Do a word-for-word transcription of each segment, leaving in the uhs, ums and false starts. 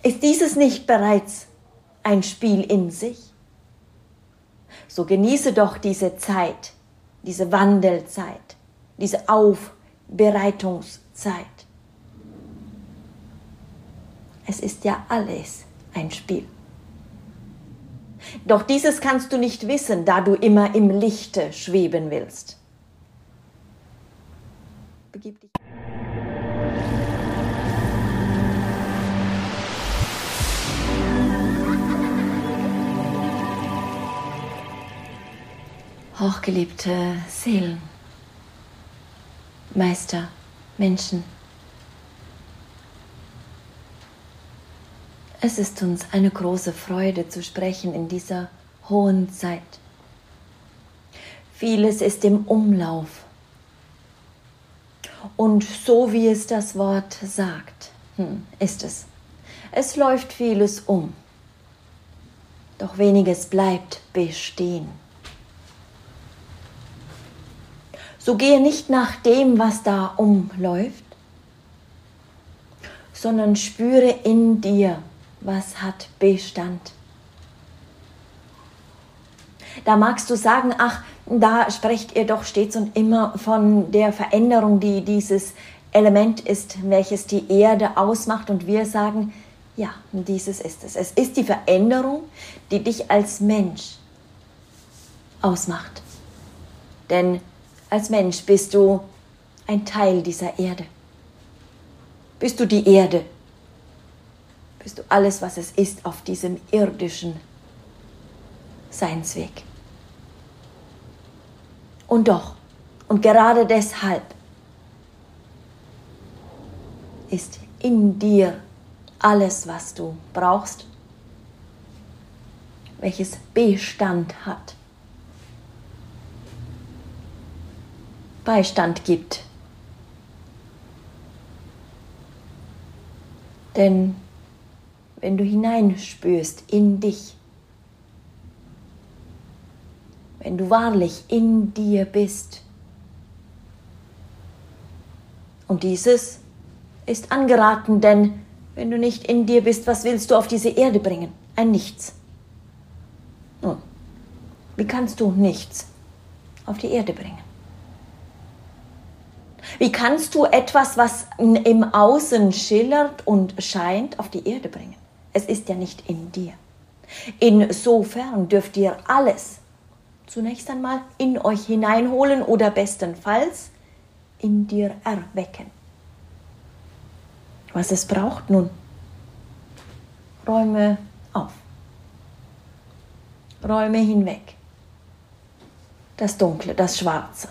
Ist dieses nicht bereits ein Spiel in sich? So genieße doch diese Zeit, diese Wandelzeit, diese Aufbereitungszeit. Es ist ja alles ein Spiel. Doch dieses kannst du nicht wissen, da du immer im Lichte schweben willst. Begib dich. Hochgeliebte Seelen, Meister, Menschen, es ist uns eine große Freude zu sprechen in dieser hohen Zeit. Vieles ist im Umlauf. Und so wie es das Wort sagt, hm, ist es. Es läuft vieles um. Doch weniges bleibt bestehen. So gehe nicht nach dem, was da umläuft, sondern spüre in dir, was hat Bestand. Da magst du sagen, ach, da sprecht ihr doch stets und immer von der Veränderung, die dieses Element ist, welches die Erde ausmacht. Und wir sagen, ja, dieses ist es. Es ist die Veränderung, die dich als Mensch ausmacht. Denn als Mensch bist du ein Teil dieser Erde. Bist du die Erde? Bist du alles, was es ist auf diesem irdischen Seinsweg? Und doch, und gerade deshalb ist in dir alles, was du brauchst, welches Bestand hat, Beistand gibt. Denn wenn du hineinspürst in dich, wenn du wahrlich in dir bist, und dieses ist angeraten, denn wenn du nicht in dir bist, was willst du auf diese Erde bringen? Ein Nichts. Nun, wie kannst du nichts auf die Erde bringen? Wie kannst du etwas, was im Außen schillert und scheint, auf die Erde bringen? Es ist ja nicht in dir. Insofern dürft ihr alles zunächst einmal in euch hineinholen oder bestenfalls in dir erwecken. Was es braucht nun? Räume auf. Räume hinweg. Das Dunkle, das Schwarze.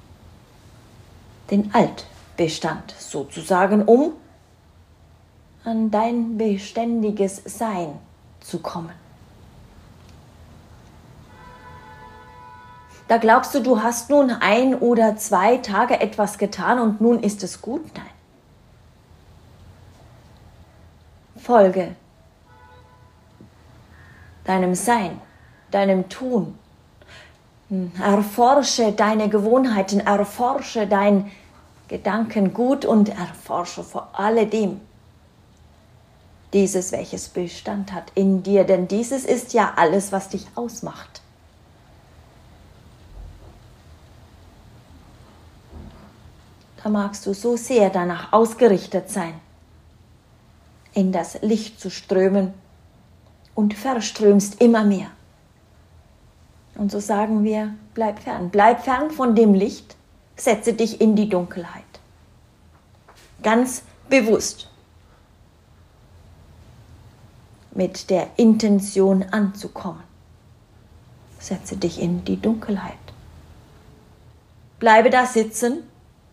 Den Altbestand sozusagen, um an dein beständiges Sein zu kommen. Da glaubst du, du hast nun ein oder zwei Tage etwas getan und nun ist es gut? Nein. Folge deinem Sein, deinem Tun. Erforsche deine Gewohnheiten, erforsche dein Gedankengut und erforsche vor alledem dieses, welches Bestand hat in dir, denn dieses ist ja alles, was dich ausmacht. Da magst du so sehr danach ausgerichtet sein, in das Licht zu strömen und verströmst immer mehr. Und so sagen wir, bleib fern, bleib fern von dem Licht, setze dich in die Dunkelheit. Ganz bewusst. Mit der Intention anzukommen. Setze dich in die Dunkelheit. Bleibe da sitzen,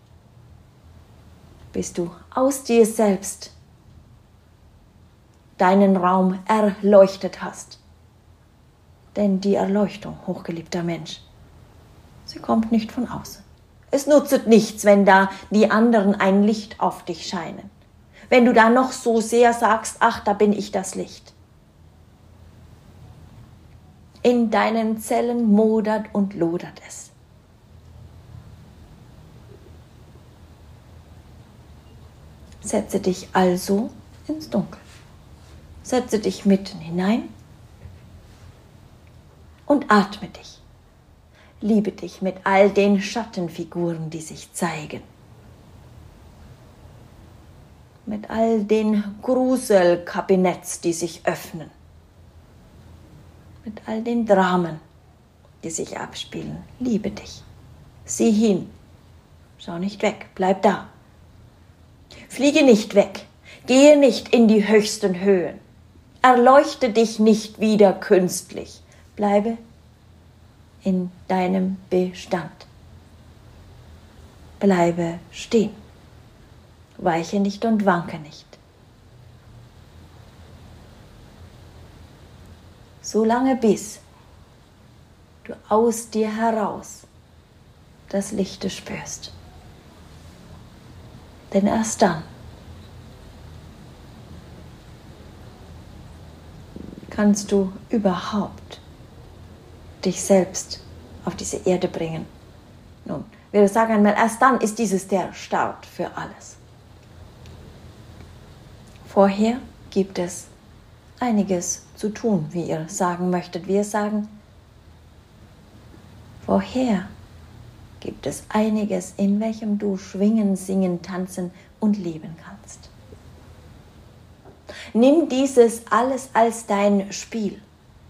bis du aus dir selbst deinen Raum erleuchtet hast. Denn die Erleuchtung, hochgeliebter Mensch, sie kommt nicht von außen. Es nutzt nichts, wenn da die anderen ein Licht auf dich scheinen. Wenn du da noch so sehr sagst, ach, da bin ich das Licht. In deinen Zellen modert und lodert es. Setze dich also ins Dunkel. Setze dich mitten hinein und atme dich. Liebe dich mit all den Schattenfiguren, die sich zeigen. Mit all den Gruselkabinetts, die sich öffnen. Mit all den Dramen, die sich abspielen. Liebe dich. Sieh hin. Schau nicht weg. Bleib da. Fliege nicht weg. Gehe nicht in die höchsten Höhen. Erleuchte dich nicht wieder künstlich. Bleibe in deinem Bestand. Bleibe stehen. Weiche nicht und wanke nicht. Solange bis du aus dir heraus das Licht spürst. Denn erst dann kannst du überhaupt dich selbst auf diese Erde bringen. Nun, wir sagen einmal, erst dann ist dieses der Start für alles. Vorher gibt es einiges zu tun, wie ihr sagen möchtet. Wir sagen, vorher gibt es einiges, in welchem du schwingen, singen, tanzen und leben kannst. Nimm dieses alles als dein Spiel.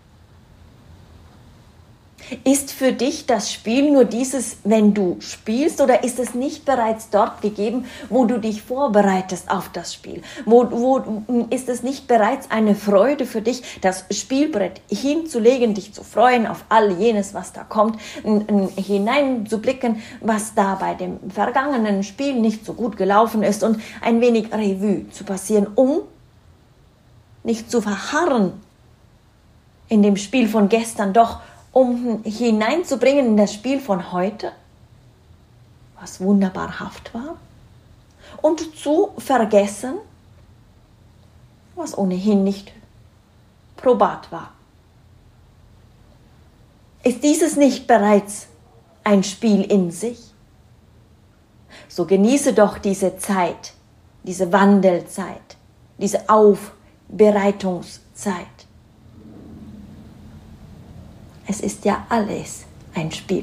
Ist für dich das Spiel nur dieses, wenn du spielst, oder ist es nicht bereits dort gegeben, wo du dich vorbereitest auf das Spiel? Wo, wo ist es nicht bereits eine Freude für dich, das Spielbrett hinzulegen, dich zu freuen auf all jenes, was da kommt, hineinzublicken, was da bei dem vergangenen Spiel nicht so gut gelaufen ist und ein wenig Revue zu passieren, um nicht zu verharren in dem Spiel von gestern, doch um hineinzubringen in das Spiel von heute, was wunderbarhaft war, und zu vergessen, was ohnehin nicht probat war. Ist dieses nicht bereits ein Spiel in sich? So genieße doch diese Zeit, diese Wandelzeit, diese Aufbereitungszeit. Es ist ja alles ein Spiel.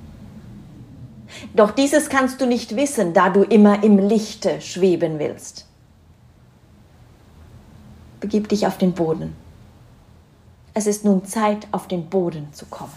Doch dieses kannst du nicht wissen, da du immer im Lichte schweben willst. Begib dich auf den Boden. Es ist nun Zeit, auf den Boden zu kommen.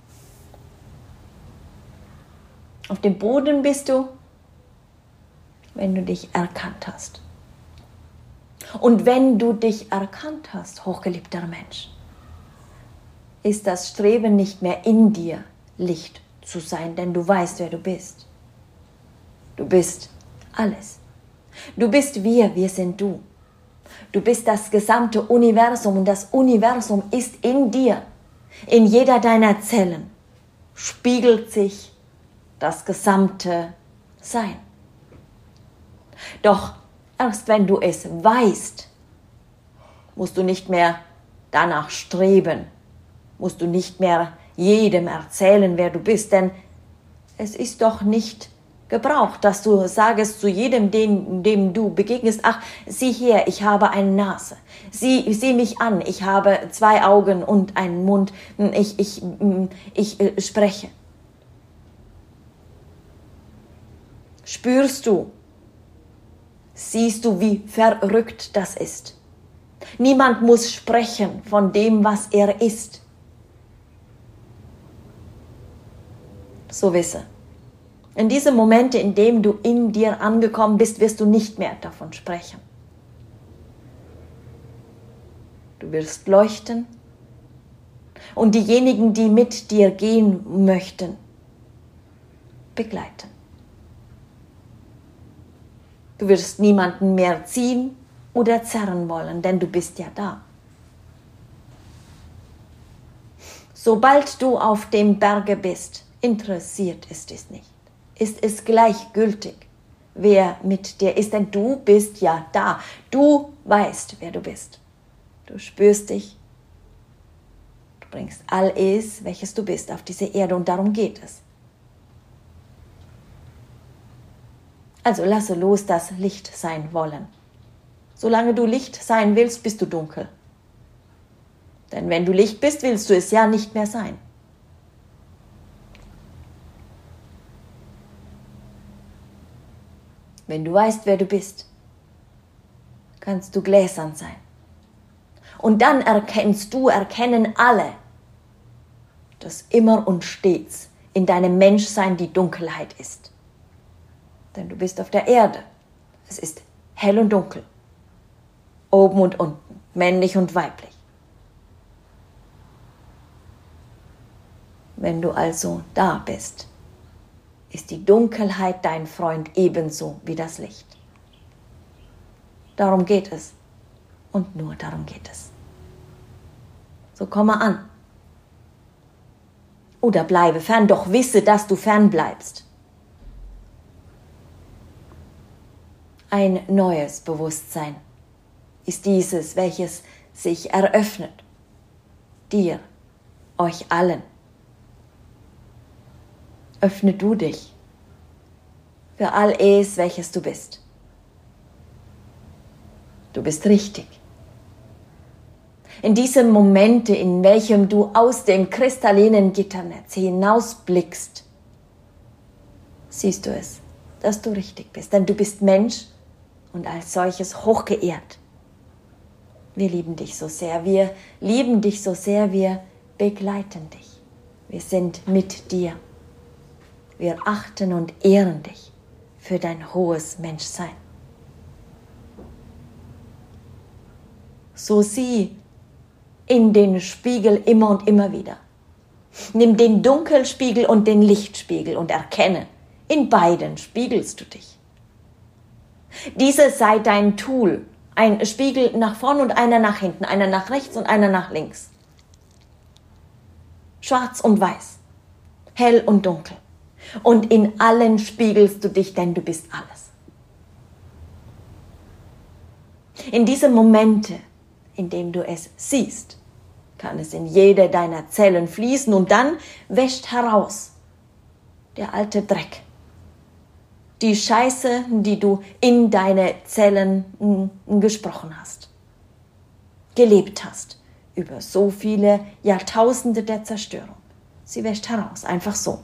Auf dem Boden bist du, wenn du dich erkannt hast. Und wenn du dich erkannt hast, hochgeliebter Mensch, ist das Streben nicht mehr in dir, Licht zu sein, denn du weißt, wer du bist. Du bist alles. Du bist wir, wir sind du. Du bist das gesamte Universum und das Universum ist in dir. In jeder deiner Zellen spiegelt sich das gesamte Sein. Doch erst wenn du es weißt, musst du nicht mehr danach streben, musst du nicht mehr jedem erzählen, wer du bist, denn es ist doch nicht gebraucht, dass du sagst zu jedem, dem, dem du begegnest, ach, sieh her, ich habe eine Nase, sieh, sieh mich an, ich habe zwei Augen und einen Mund, ich, ich, ich, ich spreche. Spürst du, siehst du, wie verrückt das ist? Niemand muss sprechen von dem, was er ist. So wisse, in diesem Moment, in dem du in dir angekommen bist, wirst du nicht mehr davon sprechen. Du wirst leuchten und diejenigen, die mit dir gehen möchten, begleiten. Du wirst niemanden mehr ziehen oder zerren wollen, denn du bist ja da. Sobald du auf dem Berge bist, interessiert ist es nicht. Ist es gleichgültig, wer mit dir ist, denn du bist ja da. Du weißt, wer du bist. Du spürst dich. Du bringst alles, welches du bist, auf diese Erde und darum geht es. Also lasse los das Licht sein wollen. Solange du Licht sein willst, bist du dunkel. Denn wenn du Licht bist, willst du es ja nicht mehr sein. Wenn du weißt, wer du bist, kannst du gläsern sein. Und dann erkennst du, erkennen alle, dass immer und stets in deinem Menschsein die Dunkelheit ist. Denn du bist auf der Erde. Es ist hell und dunkel. Oben und unten, männlich und weiblich. Wenn du also da bist, ist die Dunkelheit dein Freund ebenso wie das Licht. Darum geht es. Und nur darum geht es. So komme an. Oder bleibe fern, doch wisse, dass du fern bleibst. Ein neues Bewusstsein ist dieses, welches sich eröffnet. Dir, euch allen. Öffne du dich für all es, welches du bist. Du bist richtig. In diesem Momente, in welchem du aus dem kristallinen Gitternetz hinausblickst, siehst du es, dass du richtig bist. Denn du bist Mensch und als solches hochgeehrt. Wir lieben dich so sehr, wir lieben dich so sehr, wir begleiten dich. Wir sind mit dir. Wir achten und ehren dich für dein hohes Menschsein. So sieh in den Spiegel immer und immer wieder. Nimm den Dunkelspiegel und den Lichtspiegel und erkenne, in beiden spiegelst du dich. Dieses sei dein Tool, ein Spiegel nach vorn und einer nach hinten, einer nach rechts und einer nach links. Schwarz und weiß, hell und dunkel. Und in allen spiegelst du dich, denn du bist alles. In diese Momente, in denen du es siehst, kann es in jede deiner Zellen fließen und dann wäscht heraus der alte Dreck. Die Scheiße, die du in deine Zellen gesprochen hast, gelebt hast, über so viele Jahrtausende der Zerstörung. Sie wäscht heraus, einfach so.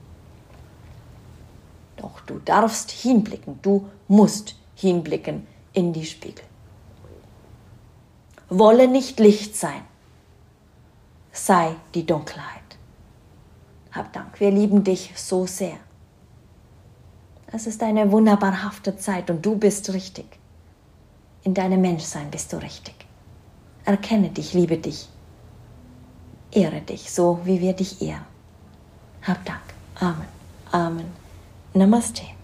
Doch du darfst hinblicken, du musst hinblicken in die Spiegel. Wolle nicht Licht sein, sei die Dunkelheit. Hab Dank, wir lieben dich so sehr. Es ist eine wunderbarhafte Zeit und du bist richtig. In deinem Menschsein bist du richtig. Erkenne dich, liebe dich. Ehre dich, so wie wir dich ehren. Hab Dank. Amen. Amen. Namaste.